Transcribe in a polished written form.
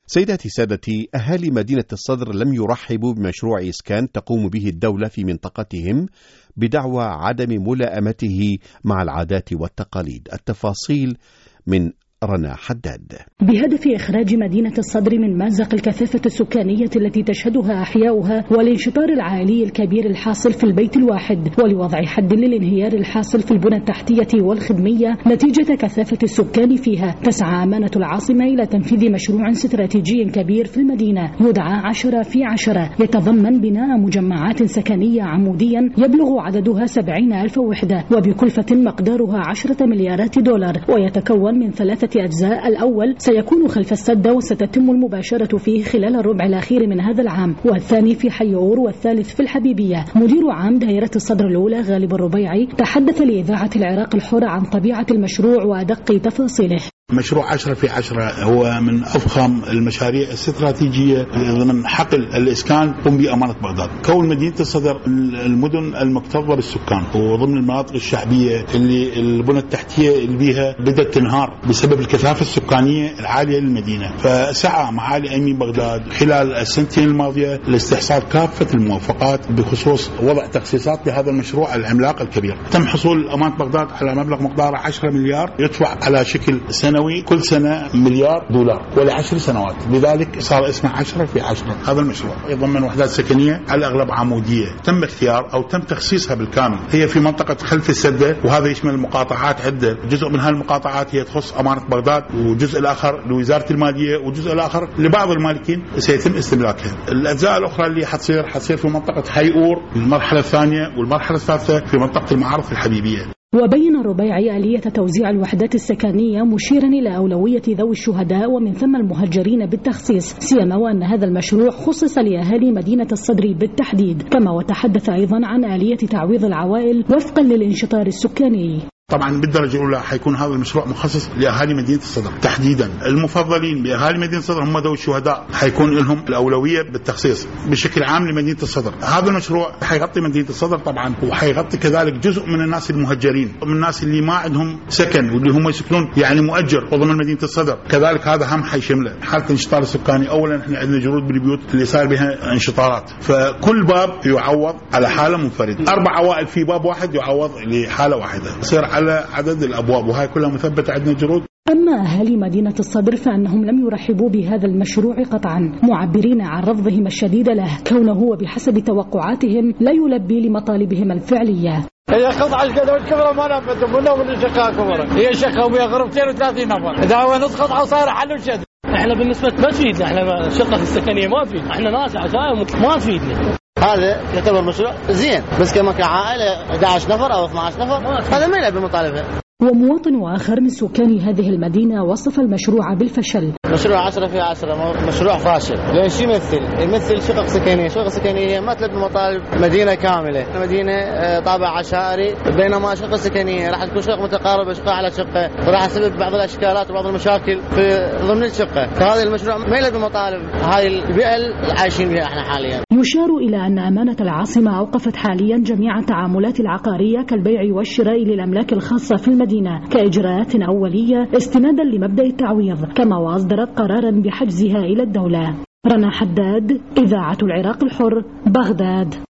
سيداتي سادتي، أهالي مدينة الصدر لم يرحبوا بمشروع إسكان تقوم به الدولة في منطقتهم بدعوى عدم ملائمته مع العادات والتقاليد. التفاصيل من رنا حداد. بهدف إخراج مدينة الصدر من مأزق الكثافة السكانية التي تشهدها أحياؤها والانشطار العائلي الكبير الحاصل في البيت الواحد، ولوضع حد للانهيار الحاصل في البنى التحتية والخدمية نتيجة كثافة السكان فيها، تسعى أمانة العاصمة إلى تنفيذ مشروع استراتيجي كبير في المدينة يدعى 10 في 10، يتضمن بناء مجمعات سكنية عموديا يبلغ عددها 70,000 وحدة وبكلفة مقدارها 10 مليارات دولار، ويتكون من 3 أجزاء. الأول سيكون خلف السد وستتم المباشرة فيه خلال الربع الأخير من هذا العام، والثاني في حي اور، والثالث في الحبيبية. مدير عام دائرة الصدر الأولى غالب الربيعي تحدث لإذاعة العراق الحر عن طبيعة المشروع وأدق تفاصيله. مشروع 10 في 10 هو من أفخم المشاريع الاستراتيجية ضمن حقل الإسكان قم بأمانة بغداد. كون مدينة الصدر المدن المكتظة بالسكان وضمن المناطق الشعبية اللي البنى التحتية اللي بيها بدأت تنهار بسبب الكثافة السكانية العالية للمدينة، فسعى معالي أمين بغداد خلال السنتين الماضية لاستحصال كافة الموافقات بخصوص وضع تخصيصات لهذا المشروع العملاق الكبير. تم حصول أمانة بغداد على مبلغ مقداره 10 مليار يدفع على شكل سنوي، كل سنة مليار دولار ول10 سنوات، لذلك صار اسمه 10 في 10. هذا المشروع يضمن وحدات سكنية على الأغلب عمودية، تم اختيار أو تم تخصيصها بالكامل، هي في منطقة خلف السدة، وهذا يشمل مقاطعات عدة. جزء من هالمقاطعات هي تخص أمانة بغداد، وجزء الآخر لوزارة المالية، وجزء الآخر لبعض المالكين سيتم استملاكها. الأجزاء الأخرى اللي حتصير في منطقة حي اور المرحلة الثانية، والمرحلة الثالثة في منطقة المعارف الحبيبية. وبين الربيعي آلية توزيع الوحدات السكنية مشيرا إلى أولوية ذوي الشهداء ومن ثم المهجرين بالتخصيص، سيما وأن هذا المشروع خصص لأهالي مدينة الصدر بالتحديد، كما وتحدث أيضا عن آلية تعويض العوائل وفقا للانشطار السكاني. طبعا بالدرجة الأولى حيكون هذا المشروع مخصص لأهالي مدينة الصدر تحديدا. المفضلين بأهالي مدينة الصدر هم ذوي الشهداء، حيكون لهم الأولوية بالتخصيص بشكل عام لمدينة الصدر. هذا المشروع حيغطي مدينة الصدر طبعا، وحيغطي كذلك جزء من الناس المهجرين، من الناس اللي ما عندهم سكن واللي هم يسكنون يعني مؤجر وضمن مدينة الصدر، كذلك هذا هم حيشمله. حالة الانشطار السكاني، أولا احنا عندنا جرود بالبيوت اللي صار بها انشطارات، فكل باب يعوض على حالة منفردة، 4 عوائل في باب واحد يعوض لحالة واحدة، يصير على عدد الأبواب، وهي كلها مثبتة عندنا جرود. أما أهالي مدينة الصدر فأنهم لم يرحبوا بهذا المشروع قطعا، معبرين عن رفضهم الشديد له، كونه وبحسب توقعاتهم لا يلبي لمطالبهم الفعلية. هي قطعة الكذا الكبرى ما نبتمونا ولا شقة كبرى، هي شقة وهي غرفتين و30 نفر، إذا هو نص قطعة وصار حل وشد. احنا بالنسبة ما تفيدنا، احنا شقة السكنية ما تفيدنا، احنا ناس عشاير ما تفيدنا. هذا يعتبر مشروع زين، بس كما كعائلة 11 نفر أو 12 نفر هذا ما يلبي مطالبها. ومواطن آخر من سكان هذه المدينة وصف المشروع بالفشل. مشروع 10 في 10 مشروع فاشل، لأن شو يمثل شقق سكنية، شقق سكنية ما تلبي مطالب مدينة كاملة، مدينة طابع عشائري، بينما شقق سكنية راح تكون شقق متقاربة شقة على شقة، وراح تسبب بعض الأشكالات وبعض المشاكل في ضمن الشقة، فهذا المشروع ما يلبي مطالب هاي البيئة اللي عايشين بها احنا حاليا. يشار إلى أن أمانة العاصمة أوقفت حاليا جميع التعاملات العقارية كالبيع والشراء للأملاك الخاصة في المدينة كإجراءات أولية استنادا لمبدأ التعويض، كما وأصدرت قرارا بحجزها إلى الدولة. رنا حداد، إذاعة العراق الحر، بغداد.